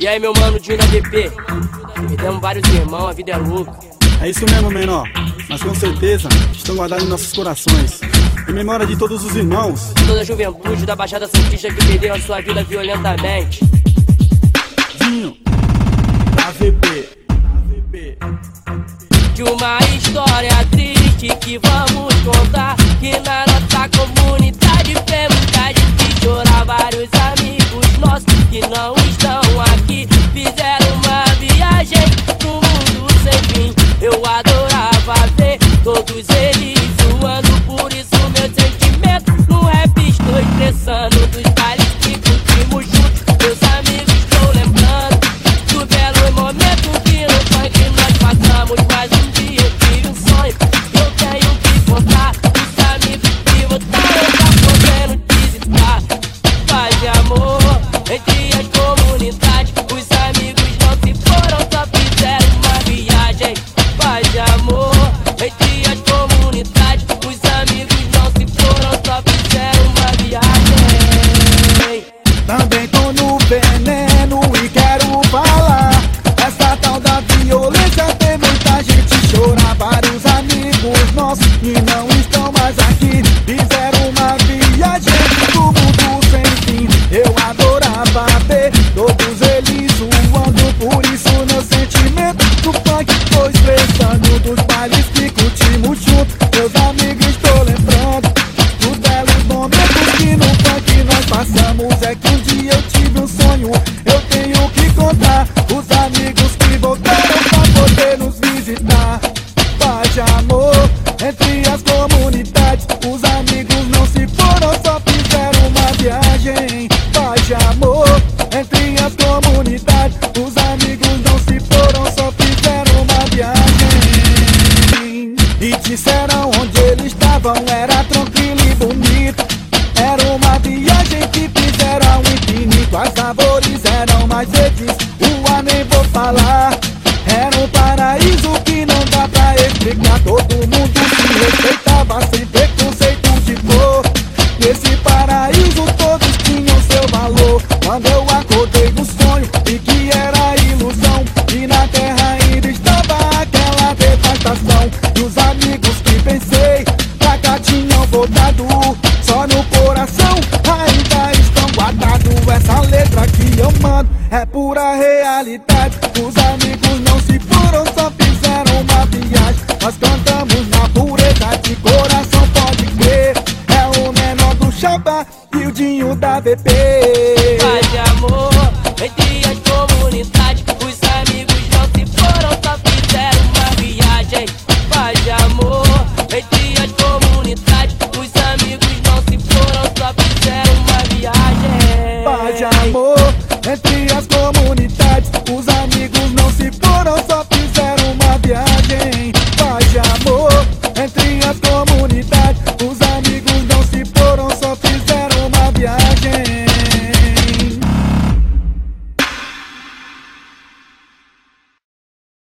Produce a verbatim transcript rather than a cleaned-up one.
E aí, meu mano, Dinho da B P? Perdemos vários irmãos, a vida é louca. É isso mesmo, menor, mas com certeza estão guardados em nossos corações, em memória de todos os irmãos, toda a juventude da Baixada Santista que perderam a sua vida violentamente. Dinho da V P. De uma história triste que vamos contar, que na nossa comunidade fez muita gente chorar. Vários amigos nossos que não estão aqui fizeram uma viagem no mundo sem fim. Eu adorava ver todos eles zoando, por isso meu sentimento no rap estou expressando. Dos bailes que curtimos juntos, meus amigos estou lembrando do belo momento que no funk nós passamos. Mas um dia eu tive um sonho, eu tenho que contar. Os amigos que voltaram tá podendo visitar. Paz e amor entre as comunidades, os amigos não se foram, só fizeram uma viagem. Paz e amor entre as comunidades, os amigos não se foram, só fizeram uma viagem. Também tô no veneno e quero falar. Essa tal da violência tem muita gente chorar. Vários amigos nossos que não estão mais aqui fizeram uma viagem do mundo sem fim. Eu adorava ver todos eles zoando, por isso meu sentimento do funk foi expressando. Dos bailes que curtimos juntos, meus amigos estou lembrando dos belos momentos que no funk nós passamos. É que um dia eu tive um sonho, eu tenho que contar. Os amigos que voltaram pra poder nos visitar. Paz e amor entre as comunidades, os amigos não se foram, só fizeram uma viagem. Paz e amor entre as comunidades, os amigos não se foram, só fizeram uma viagem. E disseram onde eles estavam era tranquilo e bonito. Era uma viagem que fizeram ao infinito. As árvores eram mais verdes, o ar nem vou falar. Era um paraíso que não dá pra explicar. Todo mundo se respeitava sem preconceito de cor. Nesse paraíso todos tinham seu valor. Quando eu acordei no sonho, vi que era ilusão, e na terra ainda estava aquela devastação. E os amigos que pensei pra cá tinham voltado, só no coração ainda estão guardados. Essa letra que eu mando é pura realidade. Os amigos não se foram, só fizeram uma viagem. Nós cantamos na pureza de coração, pode crer. É o menor do Chapa e o Dinho da V P. Paz e amor